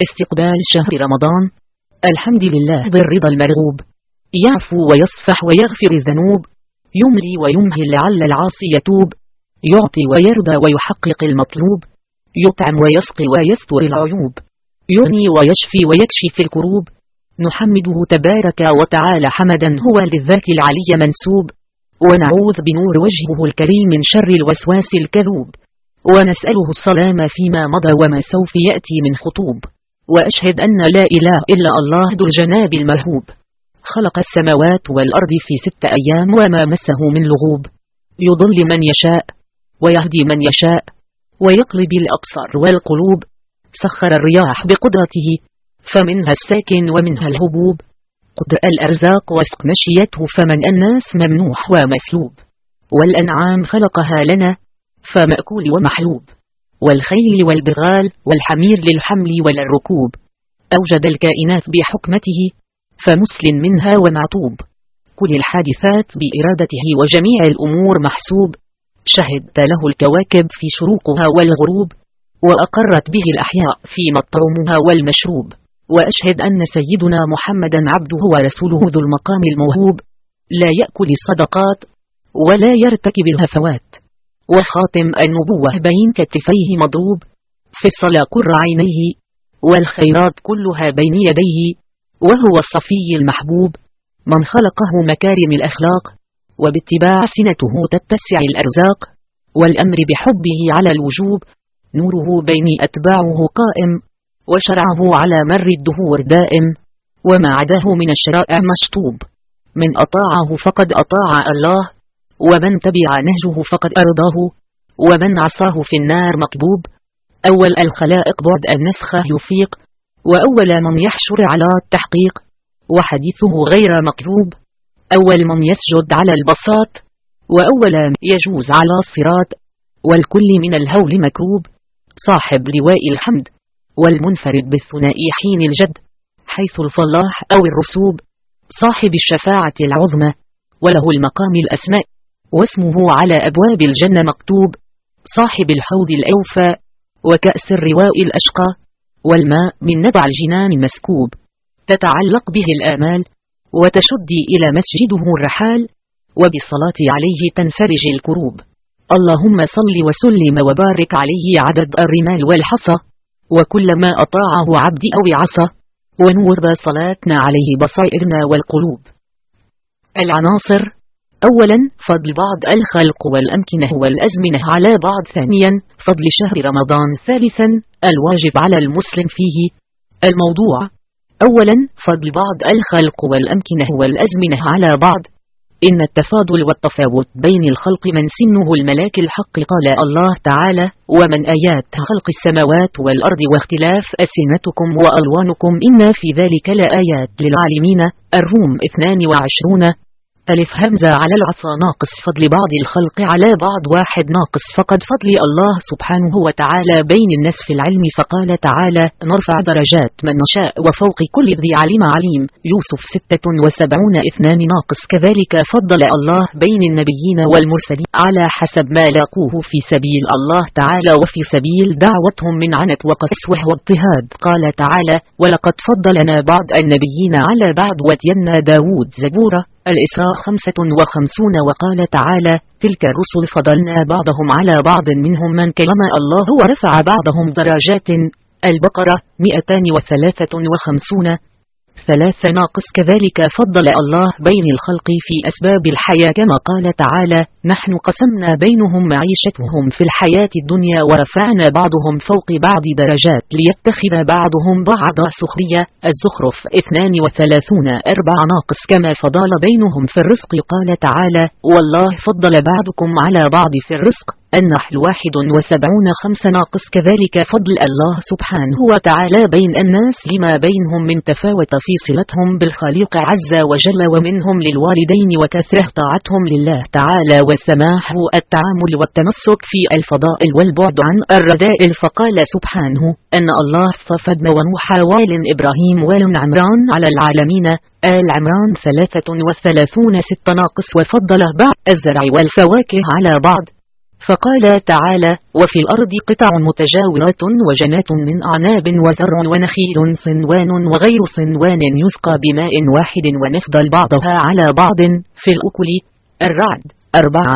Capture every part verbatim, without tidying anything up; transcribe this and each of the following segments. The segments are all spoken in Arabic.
استقبال شهر رمضان. الحمد لله ذي الرضا المرغوب، يعفو ويصفح ويغفر الذنوب، يملي ويمهل لعل العاصي يتوب، يعطي ويرضى ويحقق المطلوب، يطعم ويسقي ويستر العيوب، يغني ويشفي ويكشف الكروب. نحمده تبارك وتعالى حمدا هو للذات العلي منسوب، ونعوذ بنور وجهه الكريم من شر الوسواس الكذوب، ونسأله السلام فيما مضى وما سوف يأتي من خطوب. وأشهد أن لا إله إلا الله ذو الجناب المهوب، خلق السماوات والأرض في ست أيام وما مسه من لغوب، يضل من يشاء ويهدي من يشاء ويقلب الأبصار والقلوب. سخر الرياح بقدرته فمنها الساكن ومنها الهبوب، قدر الأرزاق وفق مشيته فمن الناس ممنوح ومسلوب، والأنعام خلقها لنا فمأكول ومحلوب، والخيل والبغال والحمير للحمل وللركوب. أوجد الكائنات بحكمته فمسلم منها ومعطوب، كل الحادثات بإرادته وجميع الأمور محسوب. شهدت له الكواكب في شروقها والغروب، وأقرت به الأحياء في مطعومها والمشروب. وأشهد أن سيدنا محمدا عبده ورسوله ذو المقام الموهوب، لا يأكل الصدقات ولا يرتكب الهفوات، وخاتم النبوة بين كتفيه مضروب، في الصلاة قر عينيه والخيرات كلها بين يديه، وهو الصفي المحبوب من خلقه مكارم الأخلاق، وباتباع سنته تتسع الأرزاق، والأمر بحبه على الوجوب. نوره بين أتباعه قائم، وشرعه على مر الدهور دائم، وما عداه من الشرائع مشطوب. من أطاعه فقد أطاع الله، ومن تبع نهجه فقد أرضاه، ومن عصاه في النار مكبوب. أول الخلائق بعد النسخة يفيق، وأول من يحشر على التحقيق، وحديثه غير مكذوب. أول من يسجد على البساط، وأول من يجوز على الصراط، والكل من الهول مكروب. صاحب لواء الحمد والمنفرد بالثنائي حين الجد، حيث الفلاح أو الرسوب. صاحب الشفاعة العظمى وله المقام الأسماء، واسمه على أبواب الجنة مكتوب. صاحب الحوض الأوفى وكأس الرواء الأشقى، والماء من نبع الجنان مسكوب. تتعلق به الآمال وتشدي إلى مسجده الرحال، وبالصلاة عليه تنفرج الكروب. اللهم صل وسلم وبارك عليه عدد الرمال والحصى، وكلما أطاعه عبدي أو عصى، ونور صلاتنا عليه بصائرنا والقلوب. العناصر: أولا فضل بعض الخلق والأمكنة والأزمنة على بعض. ثانيا فضل شهر رمضان. ثالثا الواجب على المسلم فيه. الموضوع: أولا فضل بعض الخلق والأمكنة والأزمنة على بعض. إن التفاضل والتفاوت بين الخلق من سنه الملاك الحق. قال الله تعالى: ومن آيات خلق السماوات والأرض واختلاف ألسنتكم وألوانكم إن في ذلك لآيات للعالمين. الروم اثنان وعشرون. ألف همزة على العصا ناقص فضل بعض الخلق على بعض. واحد ناقص فقد فضل الله سبحانه وتعالى بين الناس في العلم. فقال تعالى: نرفع درجات من نشاء وفوق كل ذي علم عليم. يوسف ستة وسبعون. اثنان ناقص كذلك فضل الله بين النبيين والمرسلين على حسب ما لاقوه في سبيل الله تعالى وفي سبيل دعوتهم من عنت وقسوة واضطهاد. قال تعالى: ولقد فضلنا بعض النبيين على بعض وتينا داود. زبورة الإسراء خمسة وخمسون. وقال تعالى: تلك الرسل فضلنا بعضهم على بعض منهم من كلم الله ورفع بعضهم درجات. البقرة مئتان وثلاثة وخمسون. ثلاثة ناقص كذلك فضل الله بين الخلق في أسباب الحياة كما قال تعالى: نحن قسمنا بينهم معيشتهم في الحياة الدنيا ورفعنا بعضهم فوق بعض درجات ليتخذ بعضهم بعضا سخرية. الزخرف اثنان وثلاثون. أربع ناقص كما فضل بينهم في الرزق. قال تعالى: والله فضل بعضكم على بعض في الرزق. النحل واحد وسبعون. خمس ناقص كذلك فضل الله سبحانه وتعالى بين الناس لما بينهم من تفاوت في صلتهم بالخالق عز وجل، ومنهم للوالدين وكثرة طاعتهم لله تعالى، والسماح التعامل والتمسك في الفضائل والبعد عن الرذائل. فقال سبحانه أن الله اصطفى ونوح وآل إبراهيم وآل عمران على العالمين. آل عمران ثلاثة وثلاثون. ست ناقص وفضل بعض الزرع والفواكه على بعض. فقال تعالى: وفي الأرض قطع متجاورات وجنات من أعناب وزرع ونخيل صنوان وغير صنوان يسقى بماء واحد ونفضل بعضها على بعض في الأكل. الرعد. أربعة.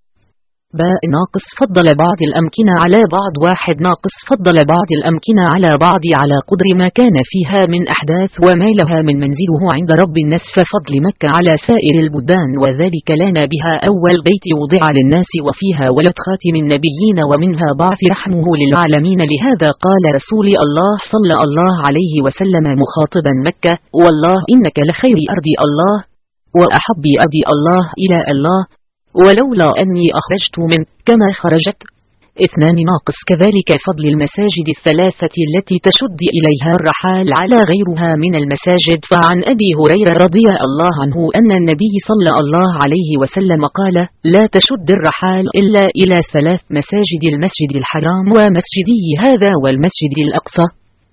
باء ناقص فضل بعض الأمكنة على بعض. واحد ناقص فضل بعض الأمكنة على بعض على قدر ما كان فيها من أحداث وما لها من منزله عند رب الناس، ففضل مكة على سائر البلدان، وذلك لنا بها أول بيت وضع للناس وفيها ولد خاتم النبيين ومنها بعث رحمه للعالمين. لهذا قال رسول الله صلى الله عليه وسلم مخاطبا مكة: والله إنك لخير أرض الله وأحب أرض الله إلى الله، ولولا أني أخرجت من كما خرجت. اثنان ناقص كذلك فضل المساجد الثلاثة التي تشد إليها الرحال على غيرها من المساجد. فعن أبي هريرة رضي الله عنه أن النبي صلى الله عليه وسلم قال: لا تشد الرحال إلا إلى ثلاث مساجد: المسجد الحرام ومسجدي هذا والمسجد الأقصى.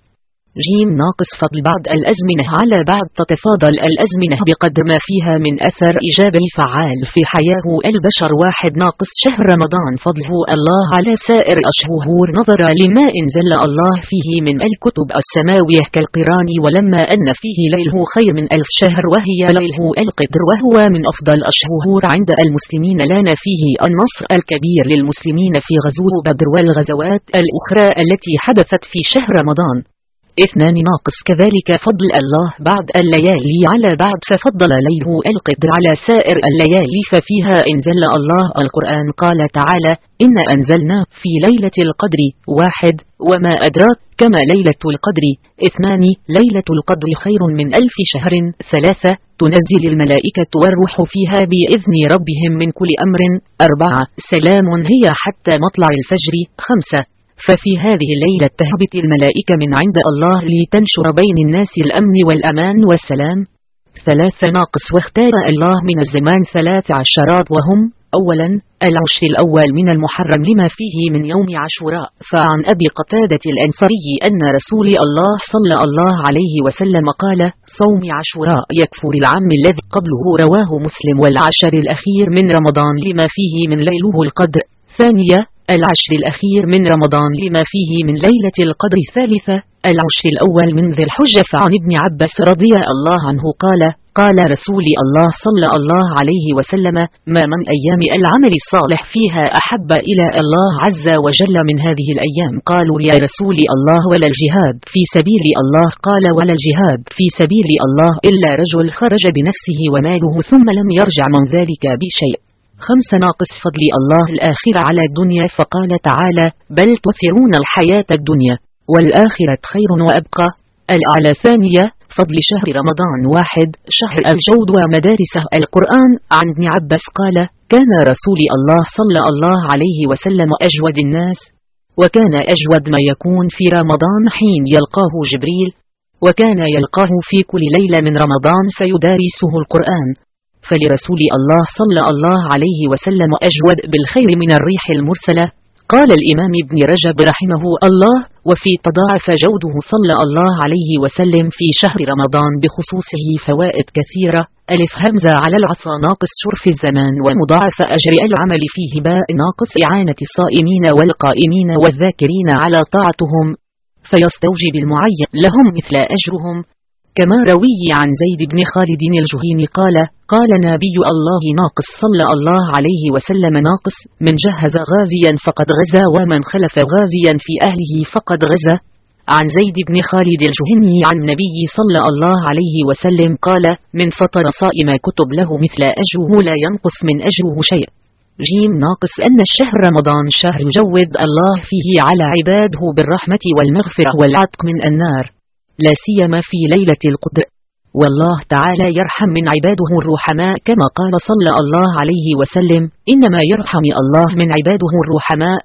جيم ناقص فضل بعض الأزمنة على بعض. تتفاضل الأزمنة بقدر ما فيها من أثر إيجابي فعال في حياة البشر. واحد ناقص شهر رمضان فضله الله على سائر الأشهر نظرا لما انزل الله فيه من الكتب السماوية كالقرآن، ولما أن فيه ليله خير من ألف شهر وهي ليله القدر، وهو من أفضل الأشهر عند المسلمين. لنا فيه النصر الكبير للمسلمين في غزو بدر والغزوات الأخرى التي حدثت في شهر رمضان. اثنان ناقص كذلك فضل الله بعد الليالي على بعد، ففضل ليله القدر على سائر الليالي ففيها انزل الله القرآن. قال تعالى: إن أنزلنا في ليلة القدر. واحد. وما أدراك كما ليلة القدر. اثنان. ليلة القدر خير من ألف شهر. ثلاثة. تنزل الملائكة والروح فيها بإذن ربهم من كل أمر. أربعة. سلام هي حتى مطلع الفجر. خمسة. ففي هذه الليلة تهبط الملائكة من عند الله لتنشر بين الناس الأمن والأمان والسلام. ثلاثة ناقص واختار الله من الزمان ثلاث عشرات، وهم: أولا العشر الأول من المحرم لما فيه من يوم عاشوراء. فعن أبي قتادة الأنصاري أن رسول الله صلى الله عليه وسلم قال: صوم عاشوراء يكفر العام الذي قبله. رواه مسلم. والعشر الأخير من رمضان لما فيه من ليله القدر. ثانية العشر الأخير من رمضان لما فيه من ليلة القدر. ثالثة العشر الأول من ذي الحجة. فعن ابن عباس رضي الله عنه قال: قال رسول الله صلى الله عليه وسلم: ما من أيام العمل الصالح فيها أحب إلى الله عز وجل من هذه الأيام. قالوا: يا رسول الله ولا الجهاد في سبيل الله؟ قال: ولا الجهاد في سبيل الله إلا رجل خرج بنفسه وماله ثم لم يرجع من ذلك بشيء. خمسة ناقص فضل الله الآخرة على الدنيا. فقال تعالى: بل تؤثرون الحياة الدنيا والآخرة خير وأبقى. الأعلى. ثانية فضل شهر رمضان. واحد. شهر الجود ومدارسه القرآن. عن ابن عباس قال: كان رسول الله صلى الله عليه وسلم أجود الناس، وكان أجود ما يكون في رمضان حين يلقاه جبريل، وكان يلقاه في كل ليلة من رمضان فيدارسه القرآن. فلرسول الله صلى الله عليه وسلم أجود بالخير من الريح المرسلة. قال الإمام ابن رجب رحمه الله: وفي تضاعف جوده صلى الله عليه وسلم في شهر رمضان بخصوصه فوائد كثيرة. ألف همزة على العصا ناقص شرف الزمان ومضاعف أجر العمل فيه. باء ناقص إعانة الصائمين والقائمين والذاكرين على طاعتهم، فيستوجب المعين لهم مثل أجرهم. كما روي عن زيد بن خالد الجهيني قال: قال نبي الله ناقص صلى الله عليه وسلم ناقص: من جهز غازيا فقد غزا، ومن خلف غازيا في أهله فقد غزا. عن زيد بن خالد الجهيني عن النبي صلى الله عليه وسلم قال: من فطر صائما كتب له مثل أجره لا ينقص من أجره شيء. جيم ناقص أن الشهر رمضان شهر يجود الله فيه على عباده بالرحمة والمغفرة والعتق من النار، لا سيما في ليلة القدر. والله تعالى يرحم من عباده الرحماء كما قال صلى الله عليه وسلم: إنما يرحم الله من عباده الرحماء.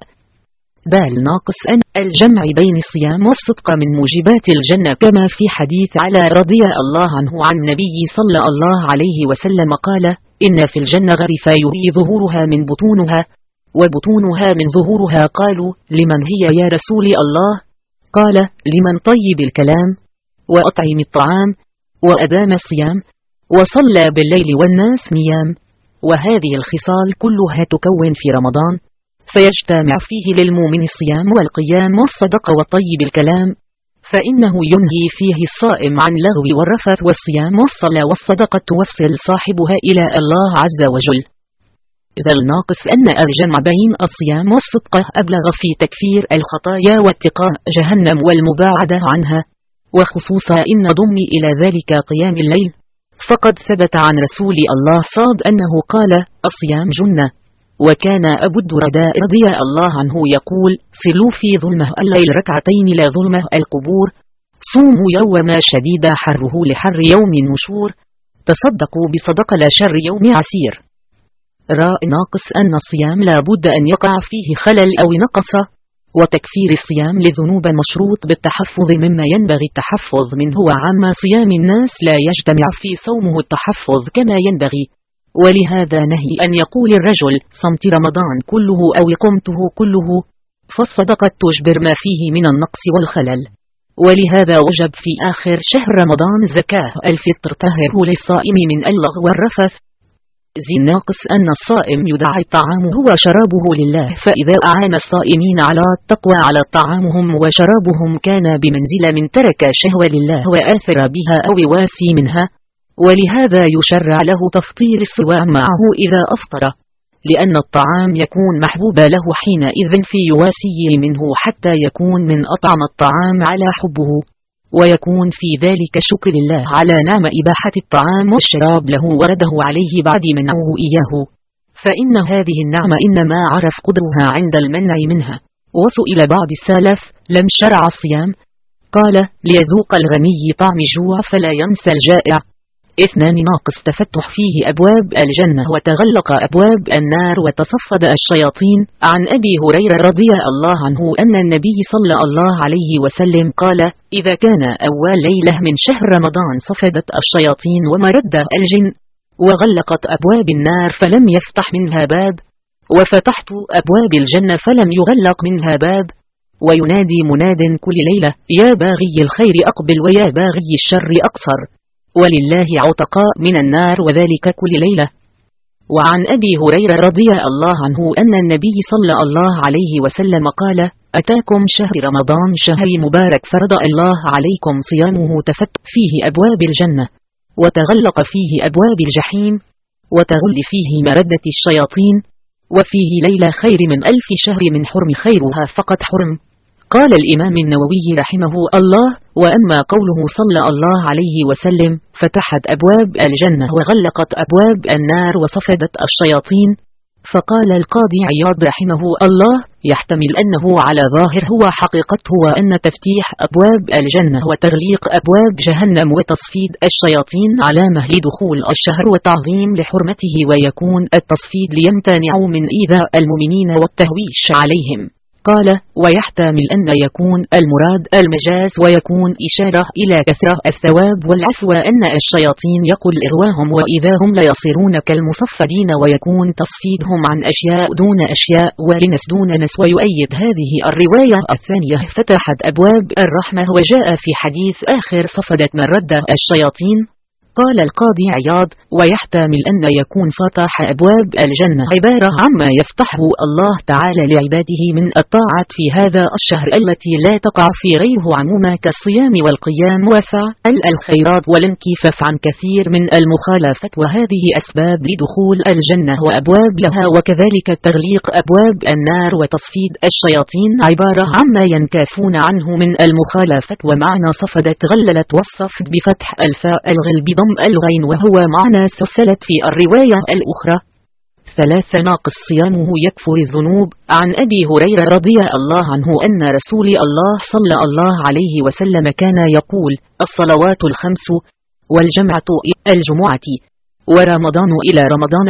دال ناقص أن الجمع بين الصيام والصدق من موجبات الجنة، كما في حديث على رضي الله عنه عن النبي صلى الله عليه وسلم قال: إن في الجنة غرفا يري ظهورها من بطونها وبطونها من ظهورها. قالوا: لمن هي يا رسول الله؟ قال: لمن طيب الكلام وأطعم الطعام وأدام الصيام وصلى بالليل والناس نيام. وهذه الخصال كلها تكون في رمضان. فيجتمع فيه للمؤمن الصيام والقيام والصدقة وطيب الكلام، فإنه ينهي فيه الصائم عن لغو والرفث، والصيام والصلاة والصدقة توصل صاحبها إلى الله عز وجل. إذا الناقص أن الجمع بين الصيام والصدقة أبلغ في تكفير الخطايا واتقاء جهنم والمباعدة عنها، وخصوصا إن ضم إلى ذلك قيام الليل، فقد ثبت عن رسول الله صاد أنه قال: الصيام جنة. وكان أبو الدرداء رضي الله عنه يقول: صلوا في ظلمة الليل ركعتين لا ظلمة القبور، صوموا يوما شديد حره لحر يوم النشور، تصدقوا بصدقة لا شر يوم عسير. راء ناقص أن الصيام لا بد أن يقع فيه خلل أو نقص، وتكفير الصيام لذنوب مشروط بالتحفظ مما ينبغي التحفظ منه، وعما صيام الناس لا يجتمع في صومه التحفظ كما ينبغي. ولهذا نهي أن يقول الرجل: صمت رمضان كله أو قمته كله، فالصدقة تجبر ما فيه من النقص والخلل. ولهذا وجب في آخر شهر رمضان زكاة الفطر تطهره للصائم من اللغو والرفث. زي الناقص أن الصائم يدعى الطعام هو شرابه لله، فإذا أعان الصائمين على التقوى على طعامهم وشرابهم كان بمنزل من ترك شهوة لله وآثر بها أو واسي منها. ولهذا يشرع له تفطير الصوام معه إذا أفطر، لأن الطعام يكون محبوبا له حينئذ في يواسي منه حتى يكون من أطعم الطعام على حبه، ويكون في ذلك شكر الله على نعم إباحة الطعام والشراب له ورده عليه بعد منعه إياه، فإن هذه النعمة إنما عرف قدرها عند المنع منها. وسئل بعض السلف: لم شرع الصيام؟ قال: ليذوق الغني طعم جوع فلا ينسى الجائع. اثنان ناقص تفتح فيه أبواب الجنة وتغلق أبواب النار وتصفد الشياطين. عن أبي هريرة رضي الله عنه أن النبي صلى الله عليه وسلم قال: إذا كان أول ليلة من شهر رمضان صفدت الشياطين ومرد الجن، وغلقت أبواب النار فلم يفتح منها باب، وفتحت أبواب الجنة فلم يغلق منها باب. وينادي مناد كل ليلة: يا باغي الخير أقبل ويا باغي الشر أقصر، ولله عتقاء من النار وذلك كل ليلة. وعن أبي هريرة رضي الله عنه أن النبي صلى الله عليه وسلم قال: أتاكم شهر رمضان شهر مبارك فرض الله عليكم صيامه، تفتح فيه أبواب الجنة وتغلق فيه أبواب الجحيم وتغل فيه مردة الشياطين، وفيه ليلة خير من ألف شهر من حرم خيرها فقط حرم. قال الإمام النووي رحمه الله: وأما قوله صلى الله عليه وسلم: فتحت أبواب الجنة وغلقت أبواب النار وصفدت الشياطين، فقال القاضي عياض رحمه الله: يحتمل أنه على ظاهر هو حقيقته، وأن تفتيح أبواب الجنة وتغليق أبواب جهنم وتصفيد الشياطين علامة لدخول الشهر وتعظيم لحرمته، ويكون التصفيد ليمتنعوا من إيذاء المؤمنين والتهويش عليهم. قال: ويحتمل أن يكون المراد المجاز ويكون إشارة إلى كثرة الثواب والعفو، أن الشياطين يقول إغواهم وإذا هم لا يصيرون كالمصفدين، ويكون تصفيدهم عن أشياء دون أشياء ولنس دون نس. ويؤيد هذه الرواية الثانية: فتحت أبواب الرحمة، وجاء في حديث آخر: صفدت من رد الشياطين. قال القاضي عياض: ويحتمل أن يكون فتح أبواب الجنة عبارة عما يفتحه الله تعالى لعباده من الطاعات في هذا الشهر التي لا تقع في غيره عموما، كالصيام والقيام وفعل الخيرات والانكفاف عن كثير من المخالفات، وهذه أسباب لدخول الجنة وأبواب لها. وكذلك تغليق أبواب النار وتصفيد الشياطين عبارة عما ينكفون عنه من المخالفات. ومعنى صفدت غللت والصفد بفتح الفاء الغل بضم الغين، وهو معنى سلسلت في الرواية الأخرى. ثلاثة ناقص صيامه يكفر الذنوب. عن أبي هريرة رضي الله عنه أن رسول الله صلى الله عليه وسلم كان يقول: الصلوات الخمس والجمعة إلى الجمعة ورمضان إلى رمضان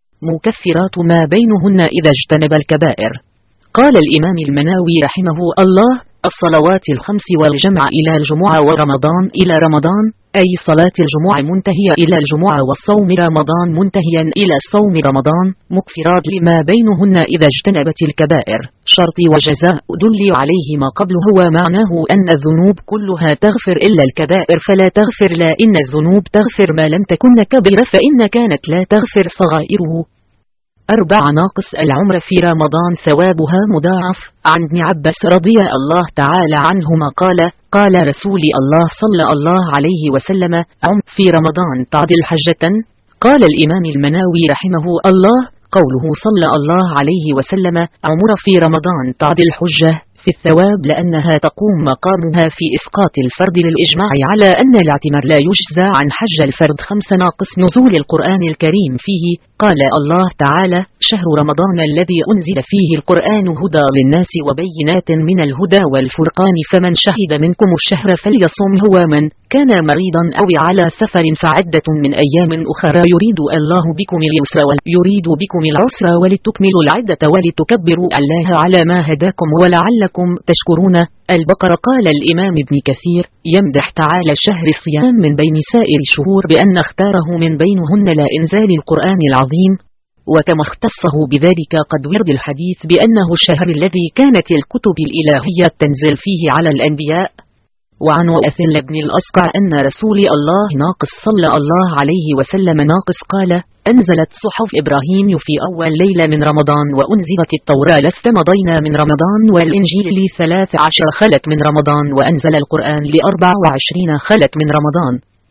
مكفرات ما بينهن إذا اجتنب الكبائر. قال الإمام المناوي رحمه الله: الصلوات الخمس والجمع إلى الجمعة ورمضان إلى رمضان، أي صلاة الجمعة منتهية إلى الجمعة والصوم رمضان منتهيا إلى صوم رمضان، مكفرات لما بينهن إذا اجتنبت الكبائر. شرط وجزاء دل عليه ما قبل، هو معناه أن الذنوب كلها تغفر إلا الكبائر فلا تغفر، لا إن الذنوب تغفر ما لم تكن كبيرة، فإن كانت لا تغفر صغائره. أربع ناقص العمر في رمضان ثوابها مضاعف. عن ابن عباس رضي الله تعالى عنهما قال قال رسول الله صلى الله عليه وسلم عم في رمضان تعدل حجة. قال الإمام المناوي رحمه الله قوله صلى الله عليه وسلم عمر في رمضان تعدل حجة في الثواب لأنها تقوم مقامها في إسقاط الفرد للإجماع على أن الاعتمار لا يجزى عن حج الفرد. خمس ناقص نزول القرآن الكريم فيه. قال الله تعالى شهر رمضان الذي أنزل فيه القرآن هدى للناس وبينات من الهدى والفرقان فمن شهد منكم الشهر فليصمه ومن كان مريضا أو على سفر فعدة من أيام أخرى يريد الله بكم اليسر ويريد بكم العسر ولتكملوا العدة ولتكبروا الله على ما هداكم ولعلكم تشكرون. البقرة. قال الإمام ابن كثير يمدح تعالى شهر الصيام من بين سائر الشهور بأن اختاره من بينهن لا إنزال القرآن العظيم، وكما اختصه بذلك قد ورد الحديث بأنه الشهر الذي كانت الكتب الإلهية تنزل فيه على الأنبياء. وعن وأثل بن الأصقع أن رسول الله ناقص صلى الله عليه وسلم ناقص قال أنزلت صحف إبراهيم في أول ليلة من رمضان وأنزلت التوراة لست مضينا من رمضان والإنجيل لثلاث عشر خلت من رمضان وأنزل القرآن لأربع وعشرين خلت من رمضان.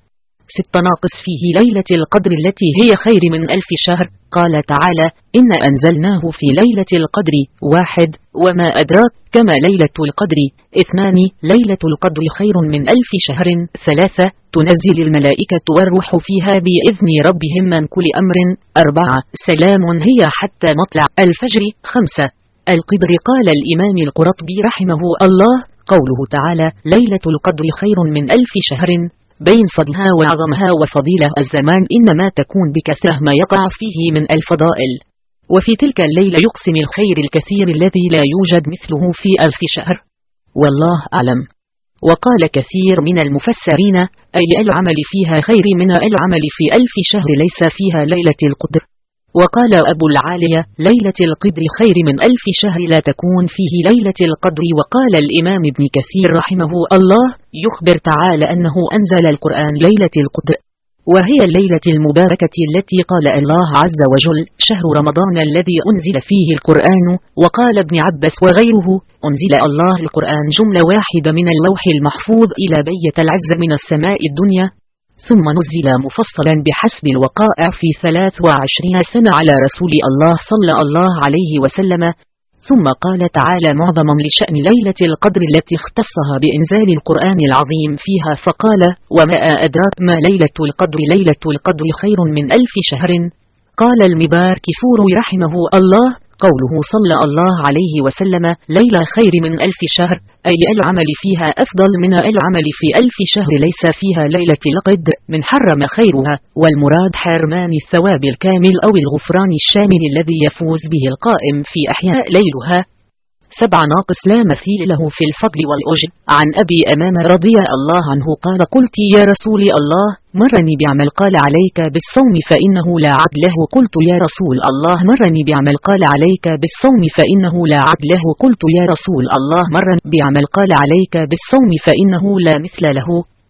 ست ناقص فيه ليلة القدر التي هي خير من ألف شهر. قال تعالى إن أنزلناه في ليلة القدر. واحد وما أدراك كما ليلة القدر. اثنان ليلة القدر خير من ألف شهر. ثلاثة تنزل الملائكة والروح فيها بإذن ربهم من كل أمر. أربعة سلام هي حتى مطلع الفجر. خمسة القدر. قال الإمام القرطبي رحمه الله قوله تعالى ليلة القدر خير من ألف شهر بين فضلها وعظمها وفضيلة الزمان إنما تكون بكثرة ما يقع فيه من الفضائل، وفي تلك الليلة يقسم الخير الكثير الذي لا يوجد مثله في ألف شهر، والله أعلم. وقال كثير من المفسرين أي العمل فيها خير من العمل في ألف شهر ليس فيها ليلة القدر. وقال أبو العالية ليلة القدر خير من ألف شهر لا تكون فيه ليلة القدر. وقال الإمام ابن كثير رحمه الله يخبر تعالى أنه أنزل القرآن ليلة القدر، وهي الليلة المباركة التي قال الله عز وجل شهر رمضان الذي أنزل فيه القرآن. وقال ابن عباس وغيره أنزل الله القرآن جملة واحدة من اللوح المحفوظ إلى بيت العز من السماء الدنيا، ثم نزل مفصلا بحسب الوقائع في ثلاث وعشرين سنة على رسول الله صلى الله عليه وسلم. ثم قال تعالى معظما لشأن ليلة القدر التي اختصها بإنزال القرآن العظيم فيها فقال وما أدراك ما ليلة القدر ليلة القدر خير من ألف شهر. قال المبارك فوري رحمه الله قوله صلى الله عليه وسلم ليلة خير من ألف شهر أي العمل فيها أفضل من العمل في ألف شهر ليس فيها ليلة القدر من حرم خيرها، والمراد حرمان الثواب الكامل أو الغفران الشامل الذي يفوز به القائم في أحياء ليلها. سبع ناقص لا مثيل له في الفضل والأجر. عن أبي أمامة رضي الله عنه قال قلت يا رسول الله مرني بعمل قال عليك بالصوم فإنه لا عدل له. قلت يا رسول الله مرني بعمل قال عليك بالصوم فإنه لا عدل له. قلت يا رسول الله مرني بعمل قال عليك بالصوم فإنه لا مثل له.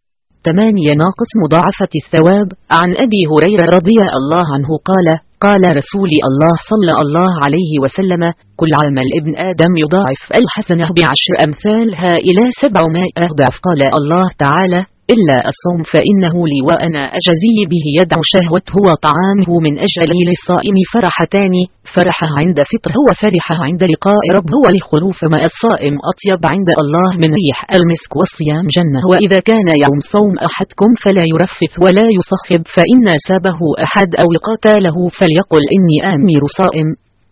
ثمانية ناقص مضاعفة الثواب. عن أبي هريرة رضي الله عنه قال قال رسول الله صلى الله عليه وسلم كل عمل ابن آدم يضاعف الحسنة بعشر أمثالها إلى سبعمائة ضعف. قال الله تعالى إلا الصوم فإنه لي وأنا أجزي به. يدع شهوته وطعامه من أجل للصائم فرحتان فرحة عند فطره وفرحة عند لقاء ربه ولخلوف ما الصائم أطيب عند الله من ريح المسك والصيام جنة. وإذا كان يوم صوم أحدكم فلا يرفث ولا يصخب فإن سابه أحد أو قاتله فليقل إني آمر صائم.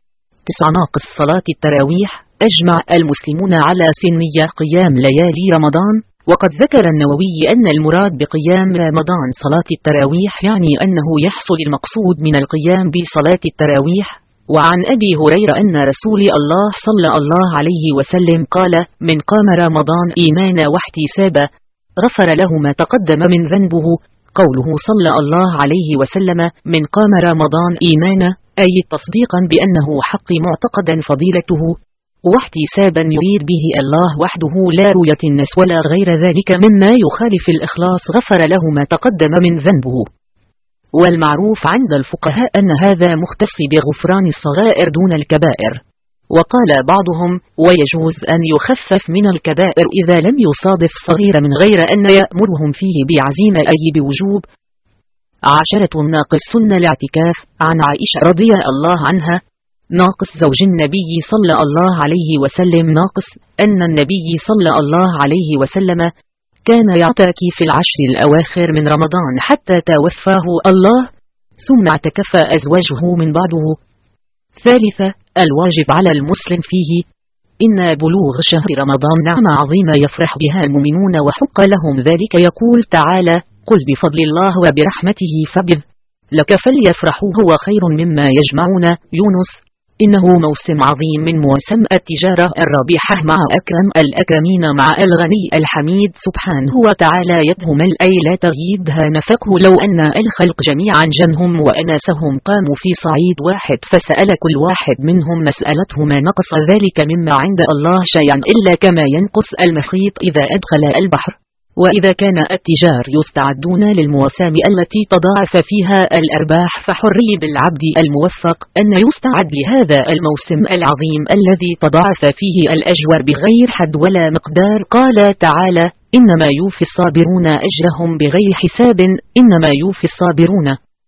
تسع ناقص صلاة التراويح. أجمع المسلمون على سنية قيام ليالي رمضان، وقد ذكر النووي أن المراد بقيام رمضان صلاة التراويح يعني أنه يحصل المقصود من القيام بصلاة التراويح. وعن أبي هريرة أن رسول الله صلى الله عليه وسلم قال من قام رمضان إيمانا واحتسابا غفر له ما تقدم من ذنبه. قوله صلى الله عليه وسلم من قام رمضان إيمانا أي تصديقا بأنه حق معتقدا فضيلته، واحتسابا يريد به الله وحده لا رؤية الناس ولا غير ذلك مما يخالف الإخلاص غفر له ما تقدم من ذنبه. والمعروف عند الفقهاء أن هذا مختص بغفران الصغائر دون الكبائر. وقال بعضهم: ويجوز أن يخفف من الكبائر إذا لم يصادف صغير من غير أن يأمرهم فيه بعزيمة أي بوجوب. عشرة ناقص سنة الاعتكاف. عن عائشة رضي الله عنها: ناقص زوج النبي صلى الله عليه وسلم ناقص أن النبي صلى الله عليه وسلم كان يعتكف في العشر الأواخر من رمضان حتى توفاه الله، ثم اعتكف أزواجه من بعده. ثالثة: الواجب على المسلم فيه إن بلوغ شهر رمضان نعمة عظيمة يفرح بها المؤمنون وحق لهم ذلك. يقول تعالى: قل بفضل الله وبرحمته فبذلك فليفرحوا هو خير مما يجمعون. يونس. إنه موسم عظيم من مواسم التجارة الرابحة مع أكرم الأكرمين مع الغني الحميد سبحانه وتعالى يدهم أي لا تغيدها نفقه. لو أن الخلق جميعا جنهم وأناسهم قاموا في صعيد واحد فسأل كل واحد منهم مسألته ما نقص ذلك مما عند الله شيئا إلا كما ينقص المخيط إذا أدخل البحر. وإذا كان التجار يستعدون للمواسم التي تضاعف فيها الأرباح فحري بالعبد الموفق أن يستعد لهذا الموسم العظيم الذي تضاعف فيه الأجور بغير حد ولا مقدار. قال تعالى: إنما يوفي الصابرون أجرهم بغير حساب. إنما يوفي الصابرون.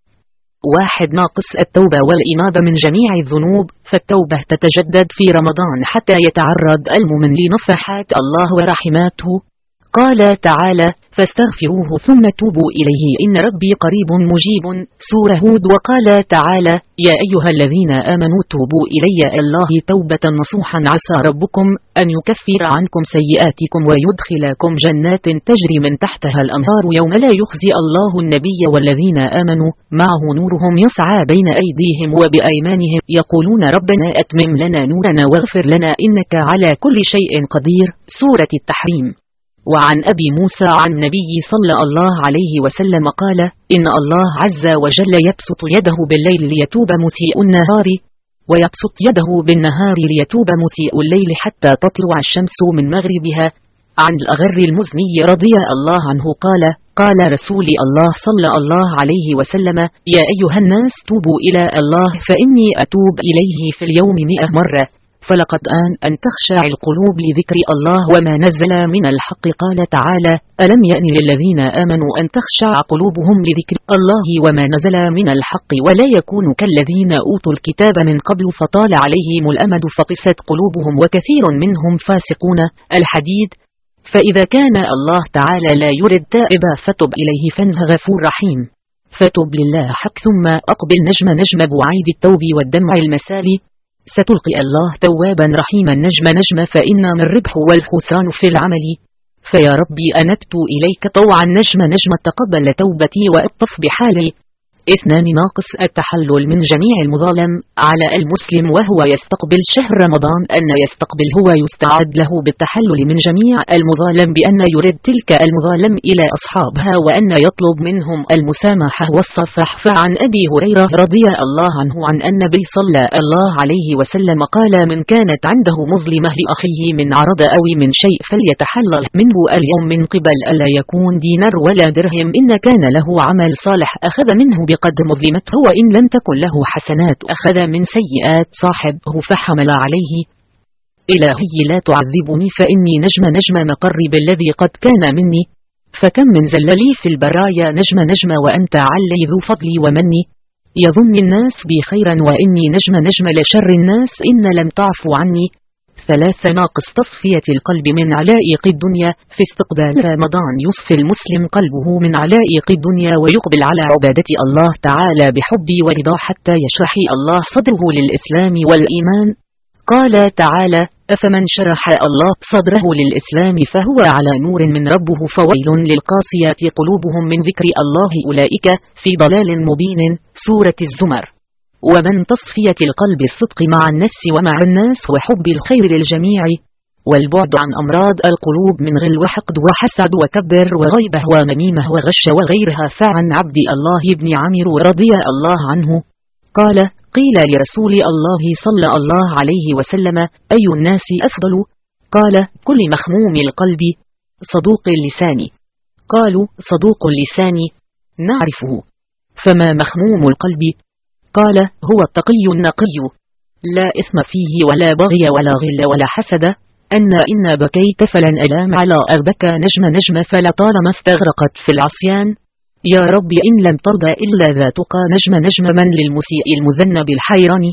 واحد ناقص التوبة والإنابة من جميع الذنوب. فالتوبة تتجدد في رمضان حتى يتعرض المؤمن لنفحات الله ورحماته. قال تعالى: فاستغفروه ثم توبوا إليه إن ربي قريب مجيب. سورة هود. وقال تعالى: يا أيها الذين آمنوا توبوا إلي الله توبة نصوحا عسى ربكم أن يكفر عنكم سيئاتكم ويدخلكم جنات تجري من تحتها الأنهار يوم لا يخزي الله النبي والذين آمنوا معه نورهم يسعى بين أيديهم وبأيمانهم يقولون ربنا أتمم لنا نورنا واغفر لنا إنك على كل شيء قدير. سورة التحريم. وعن أبي موسى عن النبي صلى الله عليه وسلم قال: إن الله عز وجل يبسط يده بالليل ليتوب مسيء النهار، ويبسط يده بالنهار ليتوب مسيء الليل حتى تطلع الشمس من مغربها. عن الأغر المزني رضي الله عنه قال: قال رسول الله صلى الله عليه وسلم: يا أيها الناس توبوا إلى الله فإني أتوب إليه في اليوم مئة مرة، فلقد آن أن تخشع القلوب لذكر الله وما نزل من الحق. قال تعالى: ألم يأن للذين آمنوا أن تخشع قلوبهم لذكر الله وما نزل من الحق ولا يكونوا كالذين أوتوا الكتاب من قبل فطال عليهم الأمد فقست قلوبهم وكثير منهم فاسقون. الحديد. فإذا كان الله تعالى لا يرد تائبا فتب إليه فإنه غفور رحيم. فتب لله حق ثم أقبل نجم نجم بعيد التوب والدمع المسالي. ستلقي الله توابا رحيما نجم نجم فإن من الربح والخسران في العمل. فيا ربي أنبت إليك طوعا نجم نجم تقبل توبتي وأطف بحالي. اثنان ناقص التحلل من جميع المظالم على المسلم وهو يستقبل شهر رمضان أن يستقبل هو يستعد له بالتحلل من جميع المظالم بأن يرد تلك المظالم إلى أصحابها وأن يطلب منهم المسامحة والصفح. فعن أبي هريرة رضي الله عنه عن النبي صلى الله عليه وسلم قال: من كانت عنده مظلمة لأخيه من عرض أو من شيء فليتحلل منه اليوم من قبل ألا يكون دينار ولا درهم إن كان له عمل صالح أخذ منه قد مظلمته وإن لم تكن له حسنات أخذ من سيئات صاحبه فحمل عليه. إلهي لا تعذبني فإني نجم نجم مقرب الذي قد كان مني، فكم من زللي في البرايا نجم نجم وأنت علي ذو فضلي ومني. يظن الناس بي خيرا وإني نجم نجم لشر الناس إن لم تعفو عني. ثلاثة ناقص تصفية القلب من علائق الدنيا. في استقبال رمضان يصفي المسلم قلبه من علائق الدنيا ويقبل على عبادة الله تعالى بحب ورضا حتى يشرح الله صدره للإسلام والإيمان. قال تعالى: أفمن شرح الله صدره للإسلام فهو على نور من ربه فويل للقاسيات قلوبهم من ذكر الله أولئك في ضلال مبين. سورة الزمر. ومن تصفية القلب الصدق مع النفس ومع الناس وحب الخير للجميع والبعد عن أمراض القلوب من غل وحقد وحسد وكبر وغيبة ونميمة وغش وغيرها. فعن عبد الله بن عامر رضي الله عنه قال: قيل لرسول الله صلى الله عليه وسلم: أي الناس أفضل؟ قال: كل مخموم القلب صدوق اللسان. قالوا: صدوق اللسان نعرفه. فما مخموم القلب؟ قال: هو التقي النقي، لا إثم فيه ولا بغي ولا غل ولا حسد. أن إن بكيت فلن ألام على أربك نجم نجم فلطالما استغرقت في العصيان. يا رب إن لم ترضى إلا ذا تقى نجم نجم من للمسيء المذنب الحيران.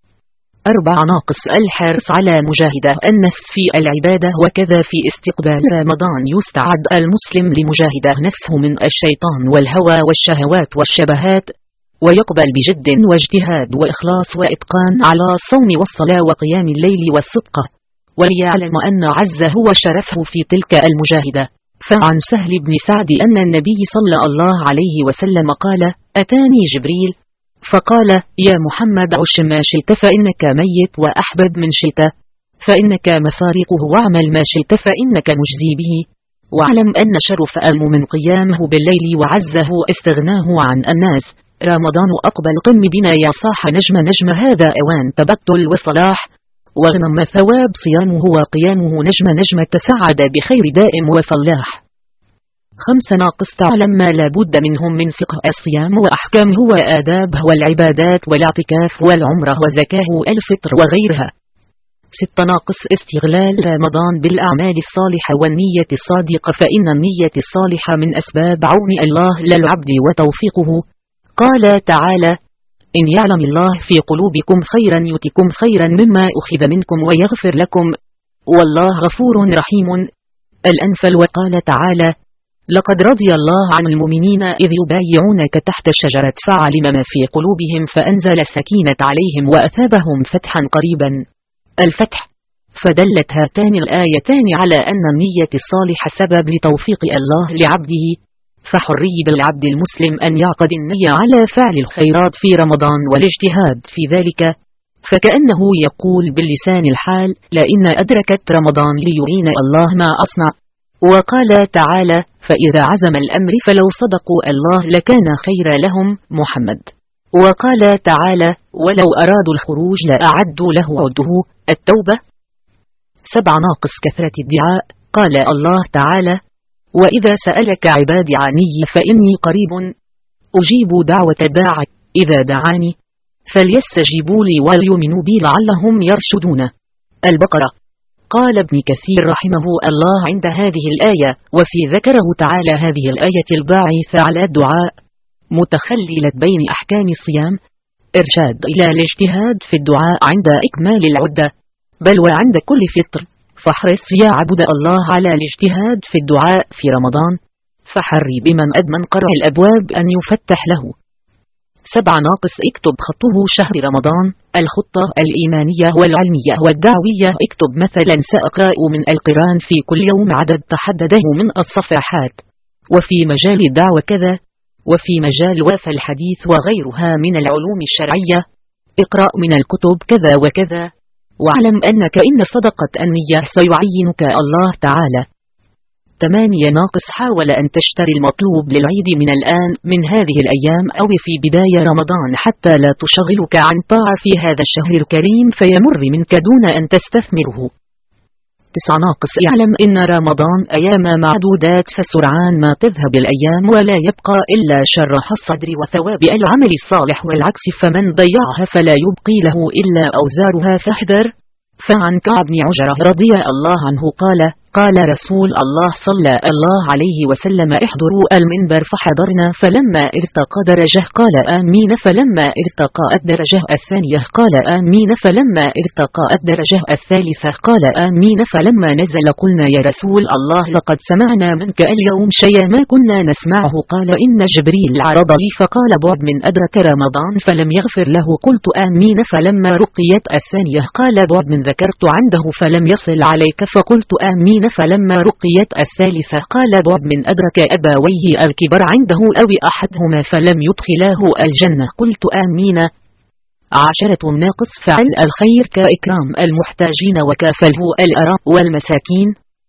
أربع ناقص الحرص على مجاهدة النفس في العبادة، وكذا في استقبال رمضان يستعد المسلم لمجاهدة نفسه من الشيطان والهوى والشهوات والشبهات، ويقبل بجد واجتهاد وإخلاص وإتقان على الصوم والصلاة وقيام الليل والصدق، وليعلم أن عز هو شرفه في تلك المجاهدة. فعن سهل بن سعد أن النبي صلى الله عليه وسلم قال: أتاني جبريل فقال: يا محمد عش ما شئت فإنك ميت، وأحبب من شئت فإنك مفارقه، واعمل ما شئت فإنك مجزي به، واعلم أن شرف المؤمن قيامه بالليل وعزه استغناه عن الناس. رمضان أقبل قم بنا يا صاح نجم نجم، هذا أوان تبتل وصلاح، واغنم ثواب صيامه وقيامه نجم نجم، تسعد بخير دائم وفلاح. خمس ناقص تعلم ما لا بد منهم من فقه الصيام وأحكامه وآدابه والعبادات والاعتكاف والعمرة وزكاه الفطر وغيرها. ست ناقص استغلال رمضان بالأعمال الصالحة والنية الصادقة، فإن النية الصالحة من أسباب عون الله للعبد وتوفيقه. قال تعالى: إن يعلم الله في قلوبكم خيرا يؤتكم خيرا مما أخذ منكم ويغفر لكم، والله غفور رحيم. الأنفال. وقال تعالى: لقد رضي الله عن المؤمنين إذ يبايعونك تحت الشجرة فعلم ما في قلوبهم فأنزل السكينة عليهم وأثابهم فتحا قريبا. الفتح. فدلت هاتان الآيتان على أن النية الصالحة سبب لتوفيق الله لعبده، فحري بالعبد المسلم أن يعقد النية على فعل الخيرات في رمضان والاجتهاد في ذلك، فكأنه يقول باللسان الحال: لئن أدركت رمضان ليعين الله ما أصنع. وقال تعالى: فإذا عزم الأمر فلو صدقوا الله لكان خيرا لهم. محمد. وقال تعالى: ولو أرادوا الخروج لأعدوا له عده. التوبة. سبع ناقص كثرة الدعاء. قال الله تعالى: وإذا سألك عبادي عني فإني قريب أجيب دعوة الداع إذا دعاني فليستجيبوا لي وليؤمنوا بي لعلهم يرشدون. البقرة. قال ابن كثير رحمه الله عند هذه الآية: وفي ذكره تعالى هذه الآية الباعثة على الدعاء متخللة بين أحكام الصيام، إرشاد إلى الاجتهاد في الدعاء عند إكمال العدة، بل وعند كل فطر. فاحرص يا عبد الله على الاجتهاد في الدعاء في رمضان، فحري بمن أدمن قرع الأبواب أن يفتح له. سبع ناقص اكتب خطه شهر رمضان، الخطة الإيمانية والعلمية والدعوية. اكتب مثلا: سأقرأ من القرآن في كل يوم عدد تحدده من الصفحات، وفي مجال الدعوة كذا، وفي مجال وفى الحديث وغيرها من العلوم الشرعية اقرأ من الكتب كذا وكذا، واعلم أنك إن صدقت النية سيعينك الله تعالى. ثمانية ناقص حاول أن تشتري المطلوب للعيد من الآن من هذه الأيام أو في بداية رمضان حتى لا تشغلك عن طاعة في هذا الشهر الكريم فيمر منك دون أن تستثمره. تسع ناقص اعلم إن رمضان أيام معدودات، فسرعان ما تذهب الأيام ولا يبقى إلا شرح الصدر وثواب العمل الصالح، والعكس فمن ضيعها فلا يبقي له إلا أوزارها فاحذر. فعن كعب بن عجرة رضي الله عنه قال: قال رسول الله صلى الله عليه وسلم: احضروا المنبر، فحضرنا، فلما ارتقى درجه قال آمين، فلما ارتقى الدرجة الثانية قال آمين، فلما ارتقى الدرجة الثالثة قال آمين، فلما نزل قلنا يا رسول الله لقد سمعنا منك اليوم شيئا ما كنا نسمعه. قال: إن جبريل عرض لي فقال: بعد من أدرك رمضان فلم يغفر له. قلت آمين. فلما رقيت الثانية قال: بعد من ذكرت عنده فلم يصل عليك، فقلت آمين. فلما رقيت الثالثة قال: بعد من أدرك أبويه الكبر عنده أو أحدهما فلم يدخلاه الجنة. قلت آمين. عشرة ناقص فعل الخير كإكرام المحتاجين وكافله الأراء والمساكين.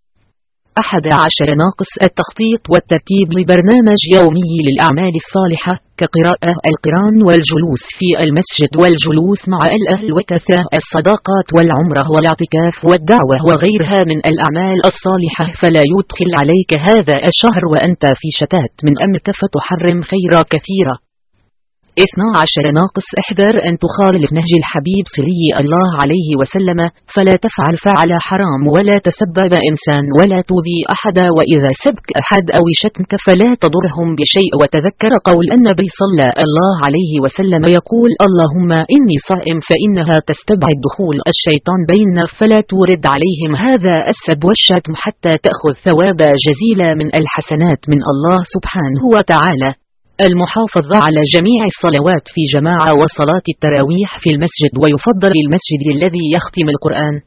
أحد عشر ناقص التخطيط والترتيب لبرنامج يومي للأعمال الصالحة كقراءة القرآن والجلوس في المسجد والجلوس مع الأهل وكثرة الصداقات والعمرة والاعتكاف والدعوة وغيرها من الأعمال الصالحة، فلا يدخل عليك هذا الشهر وأنت في شتات من أمرك فتحرم خيرا كثيرا. اثنا عشر ناقص احذر أن تخالف نهج الحبيب صلي الله عليه وسلم، فلا تفعل فعل حرام ولا تسبب إنسان ولا تؤذي أحد، وإذا سبك أحد أو شتمك فلا تضرهم بشيء. وتذكر قول النبي صلى الله عليه وسلم يقول: اللهم إني صائم، فإنها تستبعد دخول الشيطان بيننا، فلا تورد عليهم هذا السب والشتم حتى تأخذ ثواب جزيلا من الحسنات من الله سبحانه وتعالى. المحافظة على جميع الصلوات في جماعة وصلاة التراويح في المسجد، ويفضل المسجد الذي يختم القرآن.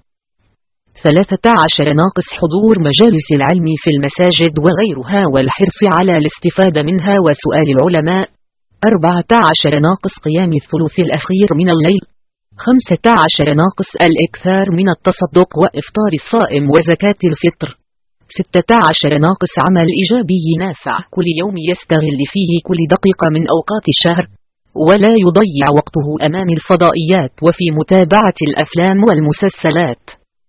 ثلاثة عشر ناقص حضور مجالس العلم في المساجد وغيرها والحرص على الاستفادة منها وسؤال العلماء. أربعة عشر ناقص قيام الثلث الأخير من الليل. خمسة عشر ناقص الإكثار من التصدق وإفطار الصائم وزكاة الفطر. ستة عشر ناقص عمل إيجابي نافع كل يوم يستغل فيه كل دقيقة من أوقات الشهر، ولا يضيع وقته أمام الفضائيات وفي متابعة الأفلام والمسلسلات.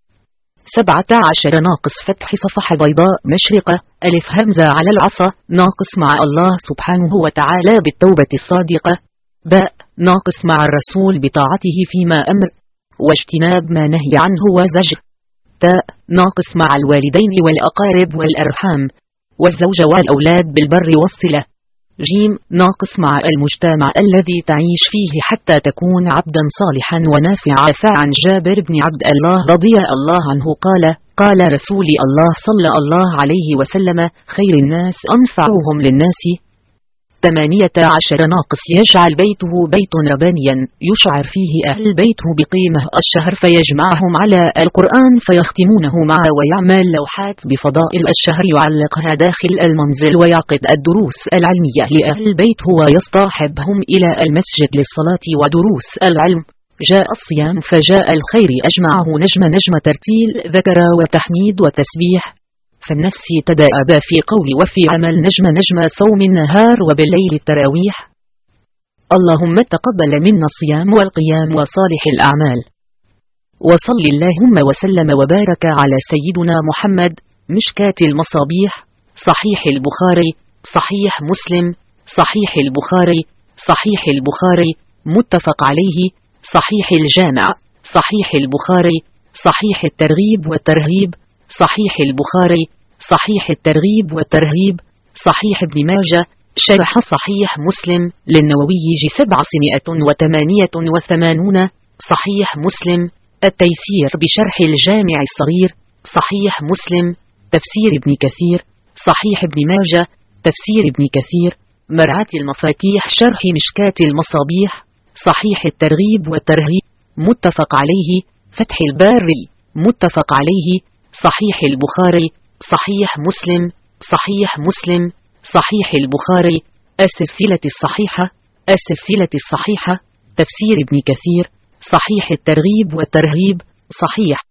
سبعة عشر ناقص فتح صفحة بيضاء مشرقة ألف همزة على العصا ناقص مع الله سبحانه وتعالى بالتوبة الصادقة. باء ناقص مع الرسول بطاعته فيما أمر واجتناب ما نهي عنه وزجر. تاء ناقص مع الوالدين والأقارب والأرحام والزوج والأولاد بالبر والصلة. جيم ناقص مع المجتمع الذي تعيش فيه حتى تكون عبدا صالحا ونافعا. فعن جابر بن عبد الله رضي الله عنه قال: قال رسول الله صلى الله عليه وسلم: خير الناس أنفعهم للناس. ثمانية عشر ناقص يجعل بيته بيت ربانيا يشعر فيه أهل بيته بقيمة الشهر، فيجمعهم على القرآن فيختمونه معه، ويعمل لوحات بفضائل الشهر يعلقها داخل المنزل، ويعقد الدروس العلمية لأهل البيت ويصطحبهم إلى المسجد للصلاة ودروس العلم. جاء الصيام فجاء الخير أجمعه نجم نجم ترتيل ذكر وتحميد وتسبيح، فالنفس تداعب في قول وفي عمل نجم نجم صوم النهار وبالليل التراويح. اللهم تقبل منا الصيام والقيام وصالح الأعمال. وصل اللهم وسلم وبارك على سيدنا محمد. مشكاة المصابيح. صحيح البخاري، صحيح مسلم، صحيح البخاري، صحيح البخاري متفق عليه، صحيح الجامع، صحيح البخاري، صحيح الترغيب والترهيب، صحيح البخاري، صحيح الترغيب والترهيب، صحيح ابن ماجه، شرح صحيح مسلم للنووي ج سبعمائة وثمانية وثمانين، صحيح مسلم، التيسير بشرح الجامع الصغير، صحيح مسلم، تفسير ابن كثير، صحيح ابن ماجه، تفسير ابن كثير، مرعاة المفاتيح شرح مشكاة المصابيح، صحيح الترغيب والترهيب متفق عليه، فتح الباري متفق عليه، صحيح البخاري، صحيح مسلم، صحيح مسلم، صحيح البخاري، السلسلة الصحيحة، السلسلة الصحيحة، تفسير ابن كثير، صحيح الترغيب والترهيب، صحيح